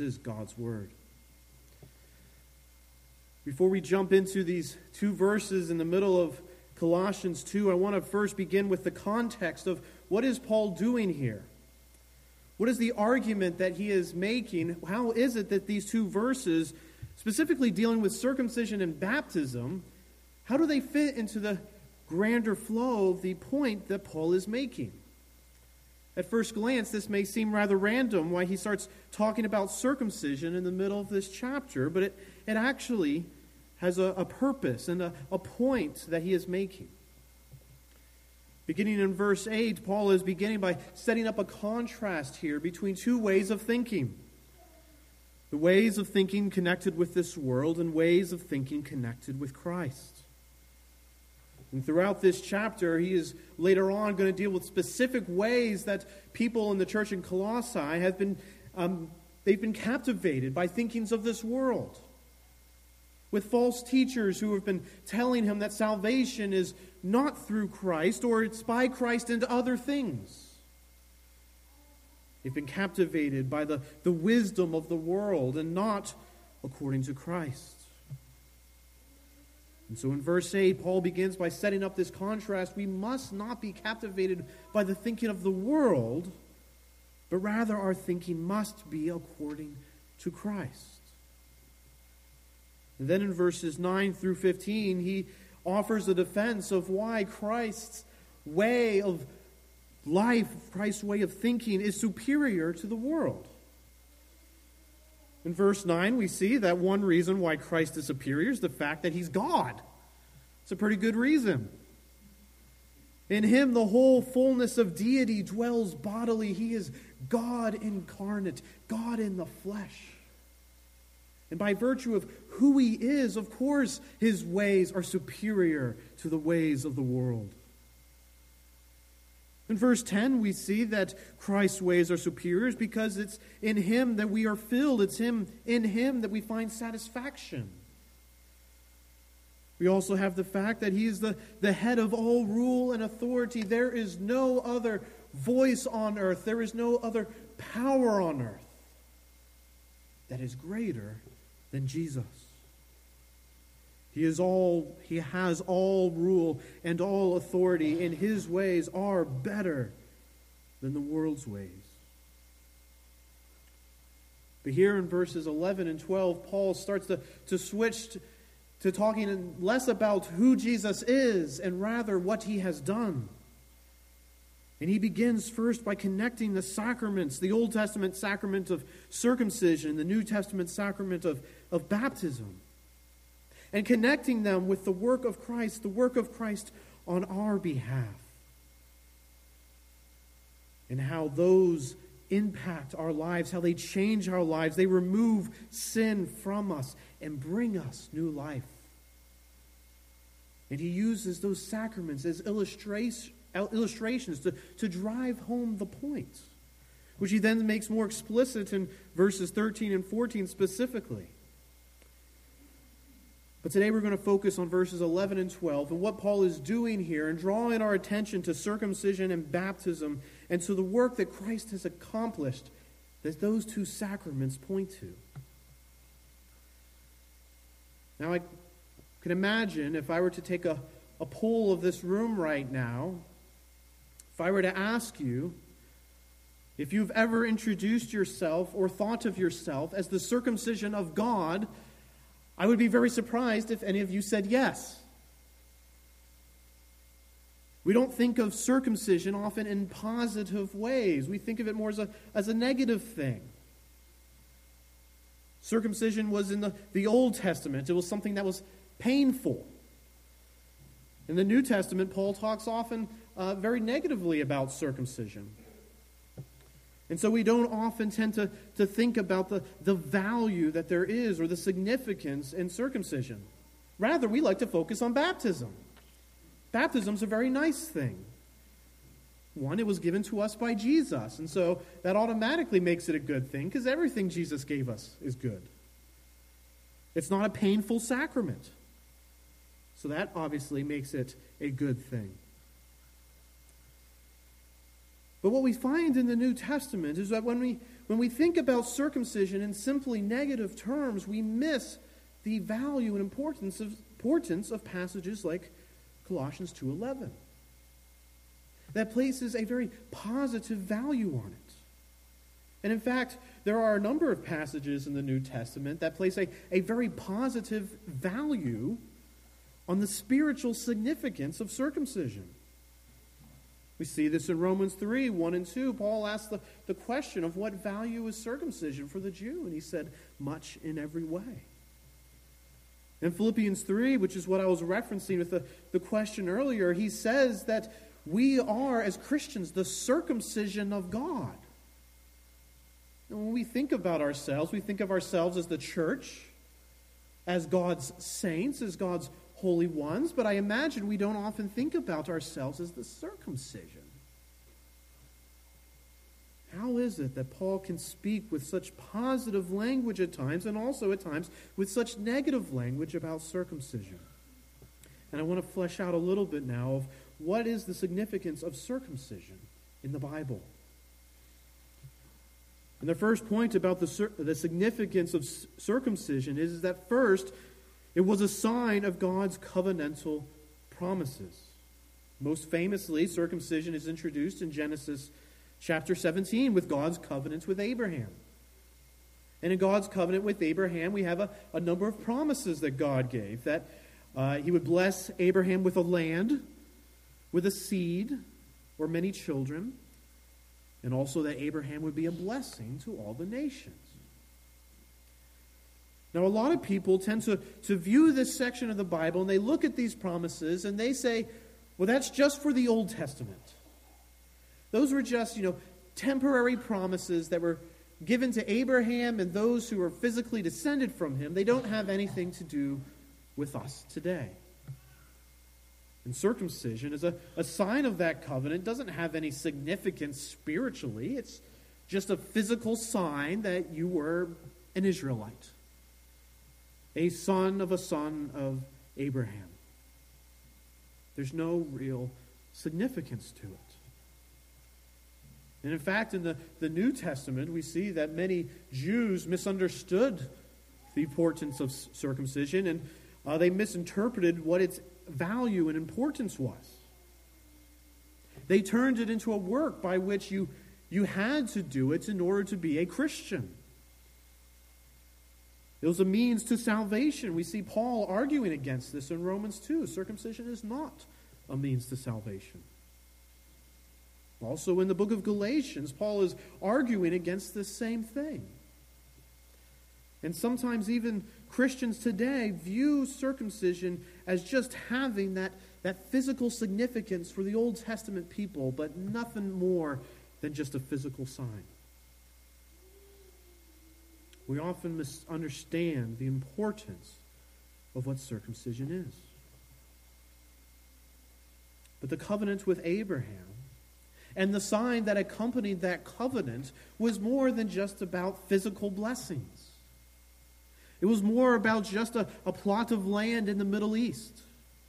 This is God's Word. Before we jump into these two verses in the middle of Colossians 2, I want to first begin with the context of what is Paul doing here? What is the argument that he is making? How is it that these two verses, specifically dealing with circumcision and baptism, how do they fit into the grander flow of the point that Paul is making? At first glance, this may seem rather random why he starts talking about circumcision in the middle of this chapter, but it actually has a purpose and a point that he is making. Beginning in verse 8, Paul is beginning by setting up a contrast here between two ways of thinking. The ways of thinking connected with this world and ways of thinking connected with Christ. And throughout this chapter, he is later on going to deal with specific ways that people in the church in Colossae have been captivated by thinkings of this world. With false teachers who have been telling him that salvation is not through Christ or it's by Christ and other things. They've been captivated by the wisdom of the world and not according to Christ. And so in verse 8, Paul begins by setting up this contrast. We must not be captivated by the thinking of the world, but rather our thinking must be according to Christ. And then in verses 9 through 15, he offers a defense of why Christ's way of life, Christ's way of thinking is superior to the world. In verse 9, we see that one reason why Christ is superior is the fact that he's God. It's a pretty good reason. In him, the whole fullness of deity dwells bodily. He is God incarnate, God in the flesh. And by virtue of who he is, of course, his ways are superior to the ways of the world. In verse 10, we see that Christ's ways are superior because it's in him that we are filled. It's in him that we find satisfaction. We also have the fact that he is the head of all rule and authority. There is no other voice on earth. There is no other power on earth that is greater than Jesus. He has all rule and all authority, and his ways are better than the world's ways. But here in verses 11 and 12, Paul starts to switch to talking less about who Jesus is and rather what he has done. And he begins first by connecting the sacraments, the Old Testament sacrament of circumcision, the New Testament sacrament of baptism, and connecting them with the work of Christ on our behalf, and how those impact our lives, how they change our lives. They remove sin from us and bring us new life. And he uses those sacraments as illustrations to drive home the point, which he then makes more explicit in verses 13 and 14 specifically. But today we're going to focus on verses 11 and 12 and what Paul is doing here and drawing our attention to circumcision and baptism and to the work that Christ has accomplished that those two sacraments point to. Now I can imagine if I were to take a poll of this room right now, if I were to ask you if you've ever introduced yourself or thought of yourself as the circumcision of God, I would be very surprised if any of you said yes. We don't think of circumcision often in positive ways. We think of it more as a negative thing. Circumcision was in the Old Testament. It was something that was painful. In the New Testament, Paul talks often very negatively about circumcision. And so we don't often tend to think about the value that there is or the significance in circumcision. Rather, we like to focus on baptism. Baptism's a very nice thing. One, it was given to us by Jesus, and so that automatically makes it a good thing because everything Jesus gave us is good. It's not a painful sacrament. So that obviously makes it a good thing. But what we find in the New Testament is that when when we think about circumcision in simply negative terms, we miss the value and importance of passages like Colossians 2:11. That places a very positive value on it. And in fact, there are a number of passages in the New Testament that place a very positive value on the spiritual significance of circumcision. We see this in Romans 3:1 and 2. Paul asked the question of what value is circumcision for the Jew, and he said, much in every way. In Philippians 3, which is what I was referencing with the question earlier, he says that we are, as Christians, the circumcision of God. And when we think about ourselves, we think of ourselves as the church, as God's saints, as God's holy ones, but I imagine we don't often think about ourselves as the circumcision. How is it that Paul can speak with such positive language at times and also at times with such negative language about circumcision? And I want to flesh out a little bit now of what is the significance of circumcision in the Bible. And the first point about the significance of circumcision is that first, it was a sign of God's covenantal promises. Most famously, circumcision is introduced in Genesis chapter 17 with God's covenant with Abraham. And in God's covenant with Abraham, we have a number of promises that God gave. That he would bless Abraham with a land, with a seed, or many children, and also that Abraham would be a blessing to all the nations. Now, a lot of people tend to view this section of the Bible, and they look at these promises, and they say, well, that's just for the Old Testament. Those were just, temporary promises that were given to Abraham and those who were physically descended from him. They don't have anything to do with us today. And circumcision is a sign of that covenant. It doesn't have any significance spiritually. It's just a physical sign that you were an Israelite, a son of Abraham. There's no real significance to it. And in fact, in the New Testament, we see that many Jews misunderstood the importance of circumcision, and they misinterpreted what its value and importance was. They turned it into a work by which you had to do it in order to be a Christian. It was a means to salvation. We see Paul arguing against this in Romans 2. Circumcision is not a means to salvation. Also in the book of Galatians, Paul is arguing against this same thing. And sometimes even Christians today view circumcision as just having that physical significance for the Old Testament people, but nothing more than just a physical sign. We often misunderstand the importance of what circumcision is. But the covenant with Abraham and the sign that accompanied that covenant was more than just about physical blessings. It was more about just a plot of land in the Middle East.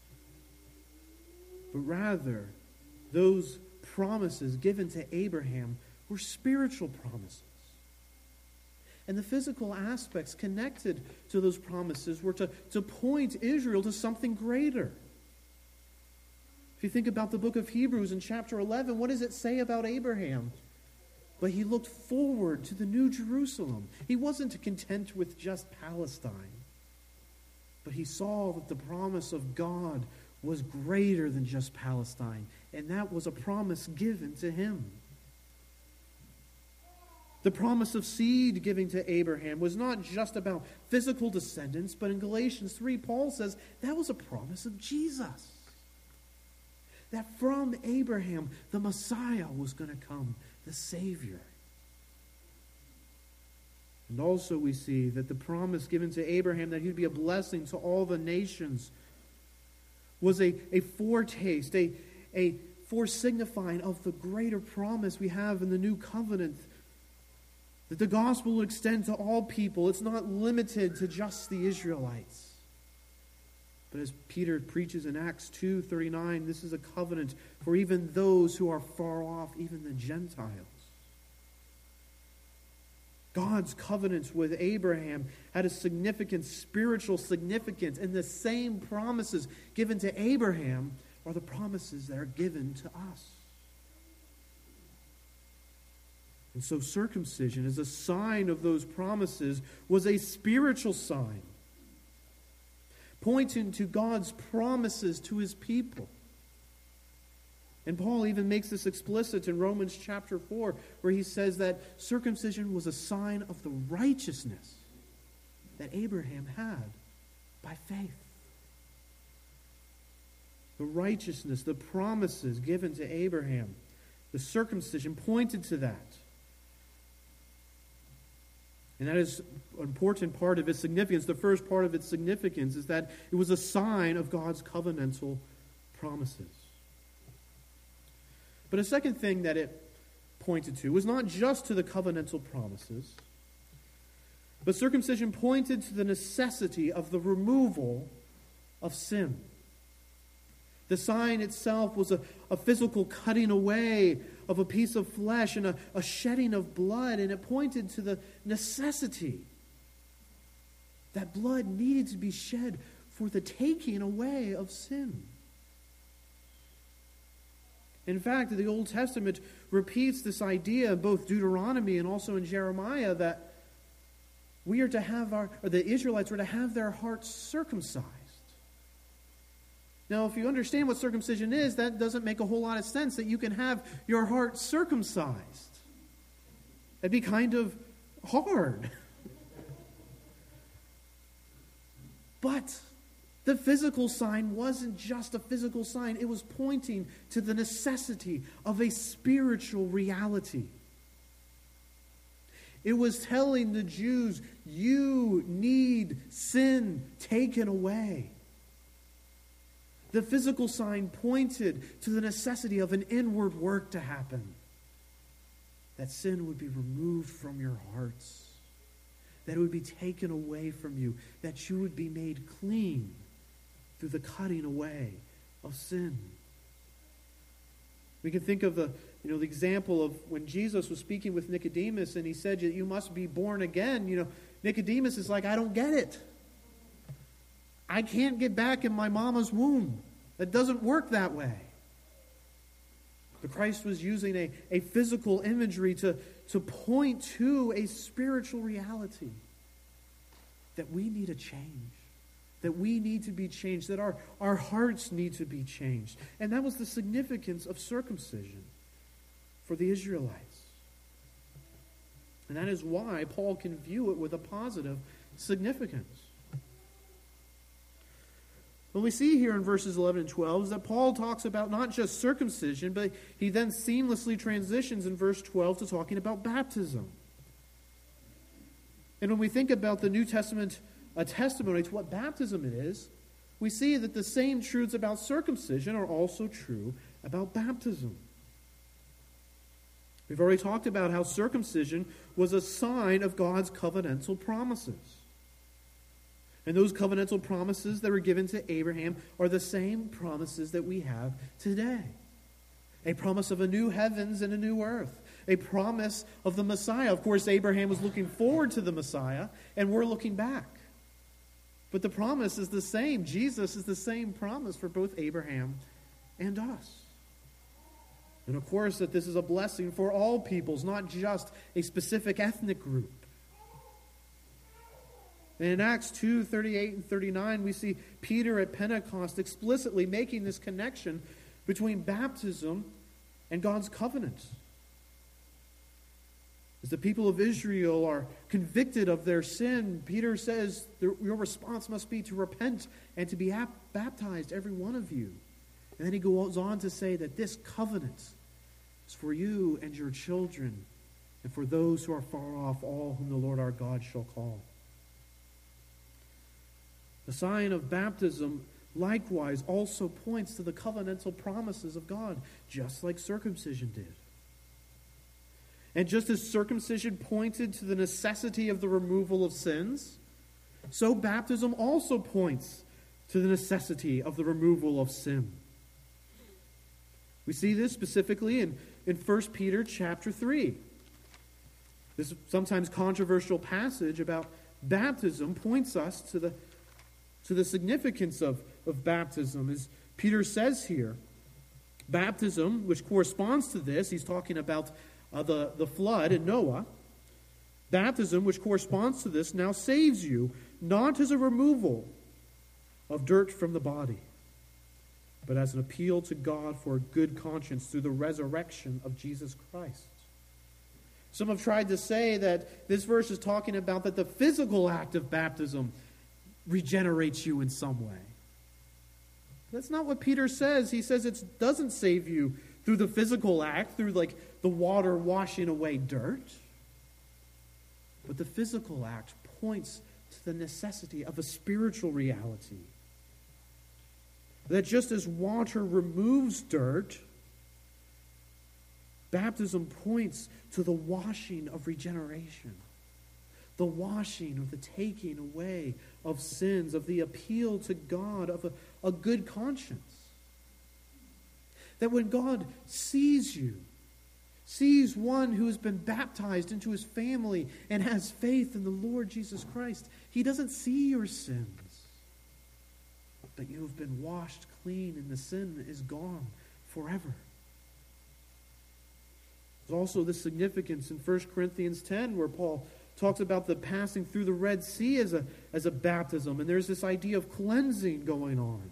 But rather, those promises given to Abraham were spiritual promises. And the physical aspects connected to those promises were to point Israel to something greater. If you think about the book of Hebrews in chapter 11, what does it say about Abraham? But he looked forward to the new Jerusalem. He wasn't content with just Palestine. But he saw that the promise of God was greater than just Palestine. And that was a promise given to him. The promise of seed given to Abraham was not just about physical descendants, but in Galatians 3, Paul says that was a promise of Jesus. That from Abraham, the Messiah was going to come, the Savior. And also we see that the promise given to Abraham that he'd be a blessing to all the nations was a foretaste, a foresignifying of the greater promise we have in the new covenant, that the gospel will extend to all people. It's not limited to just the Israelites. But as Peter preaches in Acts 2:39, this is a covenant for even those who are far off, even the Gentiles. God's covenant with Abraham had a significant spiritual significance, and the same promises given to Abraham are the promises that are given to us. And so circumcision, as a sign of those promises, was a spiritual sign, pointing to God's promises to his people. And Paul even makes this explicit in Romans chapter 4, where he says that circumcision was a sign of the righteousness that Abraham had by faith. The righteousness, the promises given to Abraham, the circumcision pointed to that. And that is an important part of its significance. The first part of its significance is that it was a sign of God's covenantal promises. But a second thing that it pointed to was not just to the covenantal promises, but circumcision pointed to the necessity of the removal of sin. The sign itself was a physical cutting away of a piece of flesh and a shedding of blood, and it pointed to the necessity that blood needed to be shed for the taking away of sin. In fact, the Old Testament repeats this idea in both Deuteronomy and also in Jeremiah that we are to have the Israelites were to have their hearts circumcised. Now, if you understand what circumcision is, that doesn't make a whole lot of sense that you can have your heart circumcised. That'd be kind of hard. But the physical sign wasn't just a physical sign. It was pointing to the necessity of a spiritual reality. It was telling the Jews, you need sin taken away. The physical sign pointed to the necessity of an inward work to happen. That sin would be removed from your hearts. That it would be taken away from you. That you would be made clean through the cutting away of sin. We can think of the example of when Jesus was speaking with Nicodemus and he said that you must be born again. Nicodemus is like, I don't get it. I can't get back in my mama's womb. It doesn't work that way. But Christ was using a physical imagery to point to a spiritual reality that we need a change. That we need to be changed, that our hearts need to be changed. And that was the significance of circumcision for the Israelites. And that is why Paul can view it with a positive significance. What we see here in verses 11 and 12 is that Paul talks about not just circumcision, but he then seamlessly transitions in verse 12 to talking about baptism. And when we think about the New Testament a testimony to what baptism is, we see that the same truths about circumcision are also true about baptism. We've already talked about how circumcision was a sign of God's covenantal promises. And those covenantal promises that were given to Abraham are the same promises that we have today. A promise of a new heavens and a new earth. A promise of the Messiah. Of course, Abraham was looking forward to the Messiah, and we're looking back. But the promise is the same. Jesus is the same promise for both Abraham and us. And of course, that this is a blessing for all peoples, not just a specific ethnic group. And in Acts 2, 38 and 39, we see Peter at Pentecost explicitly making this connection between baptism and God's covenant. As the people of Israel are convicted of their sin, Peter says your response must be to repent and to be baptized, every one of you. And then he goes on to say that this covenant is for you and your children and for those who are far off, all whom the Lord our God shall call. The sign of baptism likewise also points to the covenantal promises of God, just like circumcision did. And just as circumcision pointed to the necessity of the removal of sins, so baptism also points to the necessity of the removal of sin. We see this specifically in 1 Peter chapter 3. This sometimes controversial passage about baptism points us to the significance of baptism. As Peter says here, baptism, which corresponds to this, he's talking about the flood and Noah. Baptism, which corresponds to this, now saves you, not as a removal of dirt from the body, but as an appeal to God for a good conscience through the resurrection of Jesus Christ. Some have tried to say that this verse is talking about that the physical act of baptism regenerates you in some way. That's not what Peter says. He says it doesn't save you through the physical act, through like the water washing away dirt. But the physical act points to the necessity of a spiritual reality. That just as water removes dirt, baptism points to the washing of regeneration, the washing of the taking away of sins, of the appeal to God, of a good conscience. That when God sees you, sees one who has been baptized into his family and has faith in the Lord Jesus Christ, he doesn't see your sins, but you have been washed clean and the sin is gone forever. There's also the significance in 1 Corinthians 10 where Paul talks about the passing through the Red Sea as a baptism, and there's this idea of cleansing going on.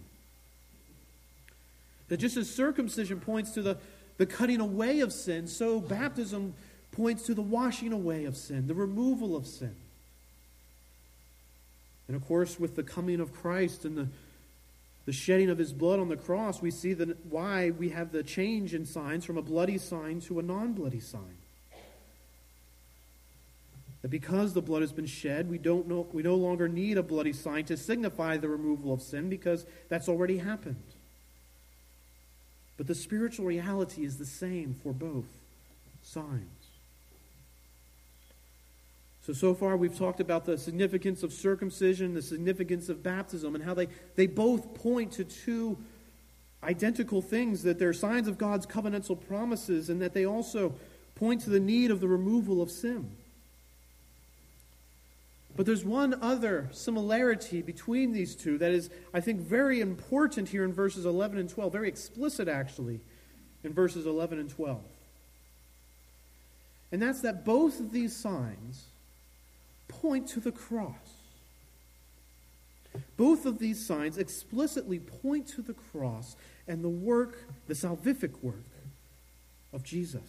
That just as circumcision points to the cutting away of sin, so baptism points to the washing away of sin, the removal of sin. And of course, with the coming of Christ and the shedding of his blood on the cross, we see that why we have the change in signs from a bloody sign to a non-bloody sign. That because the blood has been shed, we no longer need a bloody sign to signify the removal of sin, because that's already happened. But the spiritual reality is the same for both signs. So far we've talked about the significance of circumcision, the significance of baptism, and how they both point to two identical things, that they're signs of God's covenantal promises, and that they also point to the need of the removal of sin. But there's one other similarity between these two that is, I think, very important here in verses 11 and 12, very explicit actually in verses 11 and 12. And that's that both of these signs point to the cross. Both of these signs explicitly point to the cross and the work, the salvific work of Jesus.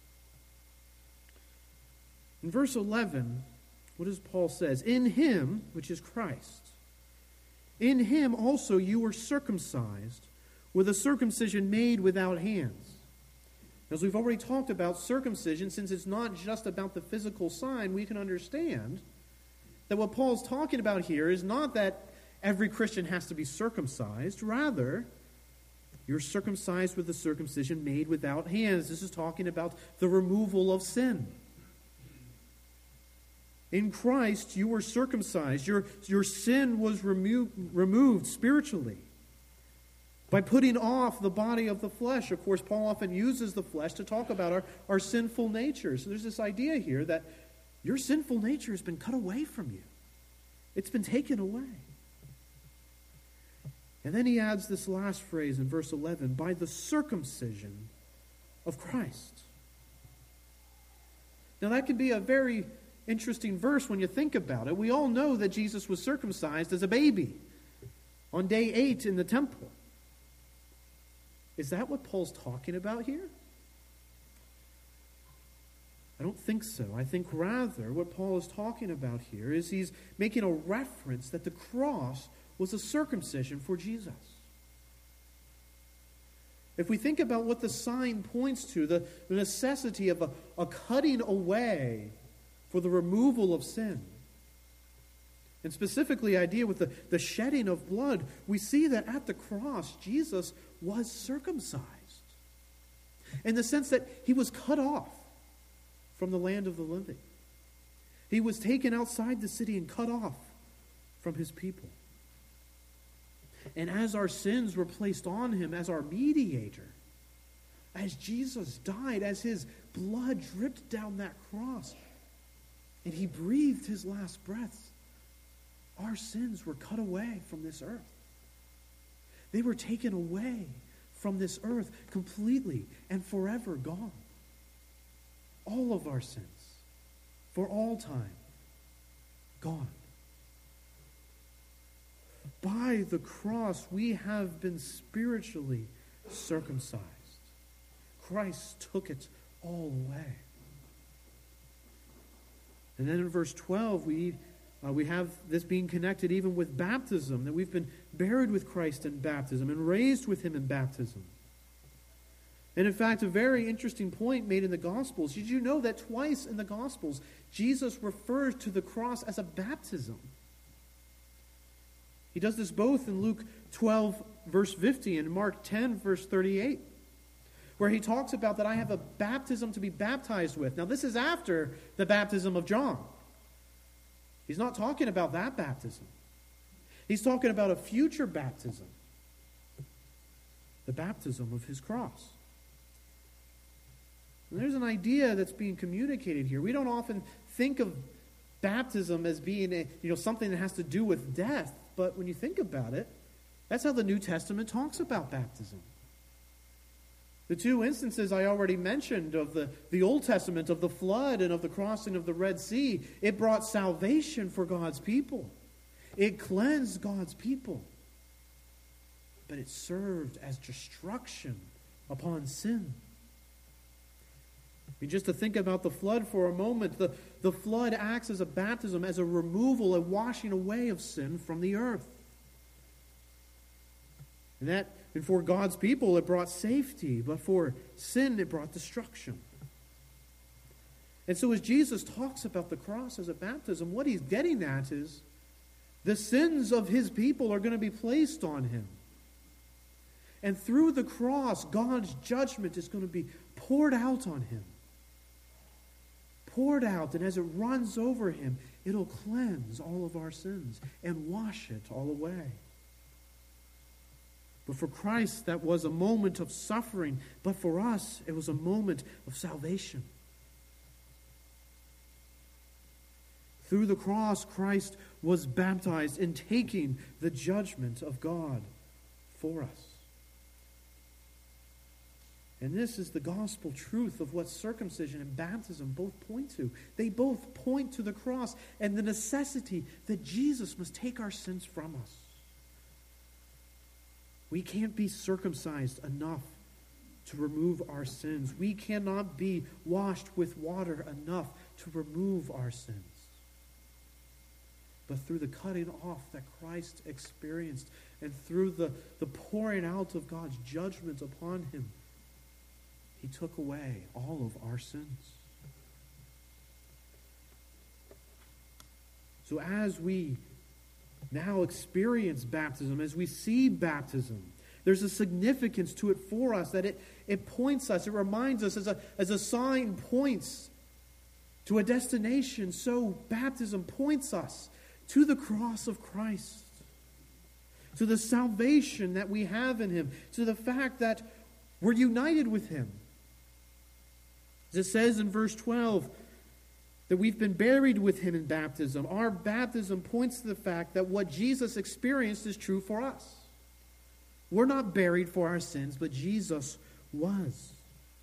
In verse 11, what does Paul says? In him, which is Christ, in him also you were circumcised with a circumcision made without hands. As we've already talked about circumcision, since it's not just about the physical sign, we can understand that what Paul's talking about here is not that every Christian has to be circumcised. Rather, you're circumcised with a circumcision made without hands. This is talking about the removal of sin. In Christ, you were circumcised. Your sin was removed spiritually by putting off the body of the flesh. Of course, Paul often uses the flesh to talk about our sinful nature. So there's this idea here that your sinful nature has been cut away from you. It's been taken away. And then he adds this last phrase in verse 11, by the circumcision of Christ. Now that can be a very interesting verse when you think about it. We all know that Jesus was circumcised as a baby on day 8 in the temple. Is that what Paul's talking about here? I don't think so. I think rather what Paul is talking about here is he's making a reference that the cross was a circumcision for Jesus. If we think about what the sign points to, the necessity of a cutting away for the removal of sin, and specifically idea with the shedding of blood, we see that at the cross, Jesus was circumcised. In the sense that he was cut off from the land of the living. He was taken outside the city and cut off from his people. And as our sins were placed on him as our mediator, as Jesus died, as his blood dripped down that cross, and he breathed his last breaths, our sins were cut away from this earth. They were taken away from this earth, completely and forever gone. All of our sins, for all time, gone. By the cross, we have been spiritually circumcised. Christ took it all away. And then in verse 12, we have this being connected even with baptism, that we've been buried with Christ in baptism and raised with him in baptism. And in fact, a very interesting point made in the Gospels. Did you know that twice in the Gospels, Jesus refers to the cross as a baptism? He does this both in Luke 12, verse 50, and Mark 10, verse 38, where he talks about that I have a baptism to be baptized with. Now, this is after the baptism of John. He's not talking about that baptism. He's talking about a future baptism, the baptism of his cross. And there's an idea that's being communicated here. We don't often think of baptism as being something that has to do with death, but when you think about it, that's how the New Testament talks about baptism. The two instances I already mentioned of the Old Testament, of the flood and of the crossing of the Red Sea, it brought salvation for God's people. It cleansed God's people. But it served as destruction upon sin. Just to think about the flood for a moment, the flood acts as a baptism, as a removal, a washing away of sin from the earth. And for God's people, it brought safety, but for sin, it brought destruction. And so as Jesus talks about the cross as a baptism, what he's getting at is the sins of his people are going to be placed on him. And through the cross, God's judgment is going to be poured out on him. Poured out, and as it runs over him, it'll cleanse all of our sins and wash it all away. But for Christ, that was a moment of suffering. But for us, it was a moment of salvation. Through the cross, Christ was baptized in taking the judgment of God for us. And this is the gospel truth of what circumcision and baptism both point to. They both point to the cross and the necessity that Jesus must take our sins from us. We can't be circumcised enough to remove our sins. We cannot be washed with water enough to remove our sins. But through the cutting off that Christ experienced and through the pouring out of God's judgment upon him, he took away all of our sins. So as we now experience baptism, as we see baptism, there's a significance to it for us, that it points us, it reminds us, as a sign points to a destination, so baptism points us to the cross of Christ, to the salvation that we have in him, to the fact that we're united with him. As it says in verse 12, that we've been buried with him in baptism. Our baptism points to the fact that what Jesus experienced is true for us. We're not buried for our sins, but Jesus was.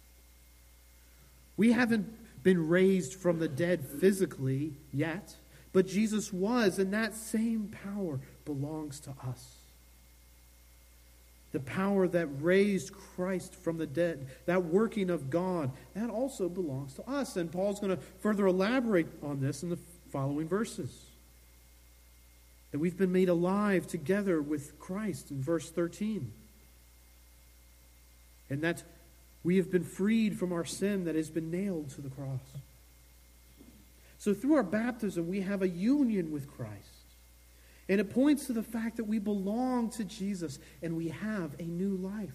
We haven't been raised from the dead physically yet, but Jesus was, and that same power belongs to us. The power that raised Christ from the dead, that working of God, that also belongs to us. And Paul's going to further elaborate on this in the following verses. That we've been made alive together with Christ in verse 13. And that we have been freed from our sin that has been nailed to the cross. So through our baptism, we have a union with Christ. And it points to the fact that we belong to Jesus and we have a new life.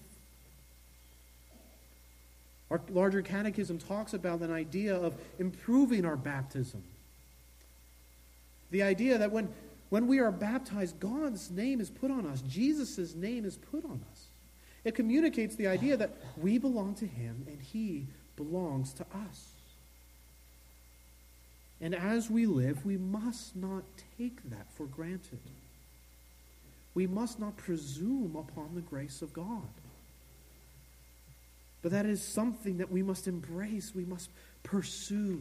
Our larger catechism talks about an idea of improving our baptism. The idea that when we are baptized, God's name is put on us. Jesus' name is put on us. It communicates the idea that we belong to him and he belongs to us. And as we live, we must not take that for granted. We must not presume upon the grace of God. But that is something that we must embrace, we must pursue.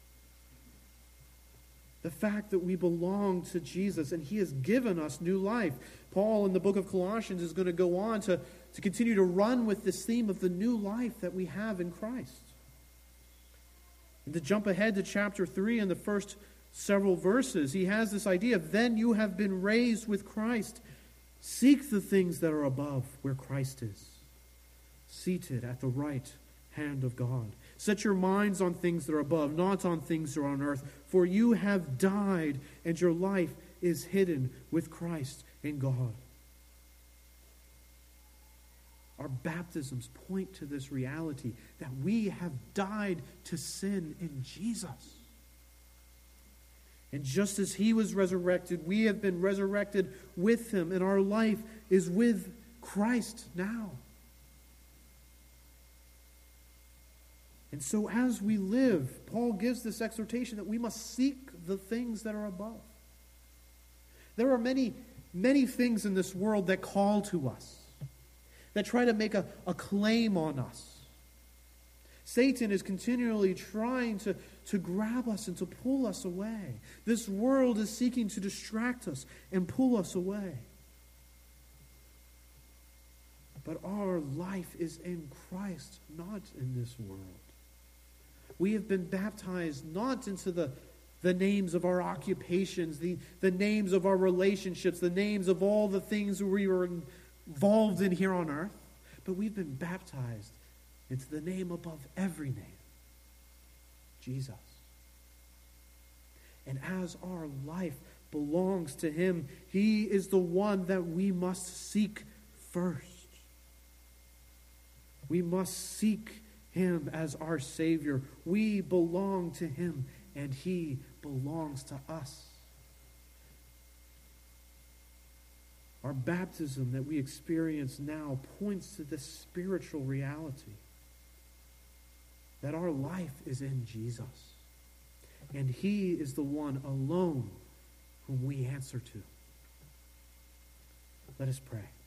The fact that we belong to Jesus and He has given us new life. Paul in the book of Colossians is going to go on to continue to run with this theme of the new life that we have in Christ. And to jump ahead to chapter 3 in the first several verses, he has this idea of, then you have been raised with Christ. Seek the things that are above where Christ is, seated at the right hand of God. Set your minds on things that are above, not on things that are on earth. For you have died, and your life is hidden with Christ in God. Our baptisms point to this reality that we have died to sin in Jesus. And just as He was resurrected, we have been resurrected with Him, and our life is with Christ now. And so as we live, Paul gives this exhortation that we must seek the things that are above. There are many, many things in this world that call to us, that try to make a claim on us. Satan is continually trying to grab us and to pull us away. This world is seeking to distract us and pull us away. But our life is in Christ, not in this world. We have been baptized not into the names of our occupations, the names of our relationships, the names of all the things we were involved in here on earth, but we've been baptized into the name above every name, Jesus. And as our life belongs to Him, He is the one that we must seek first. We must seek Him as our Savior. We belong to Him, and He belongs to us. Our baptism that we experience now points to this spiritual reality that our life is in Jesus, and He is the one alone whom we answer to. Let us pray.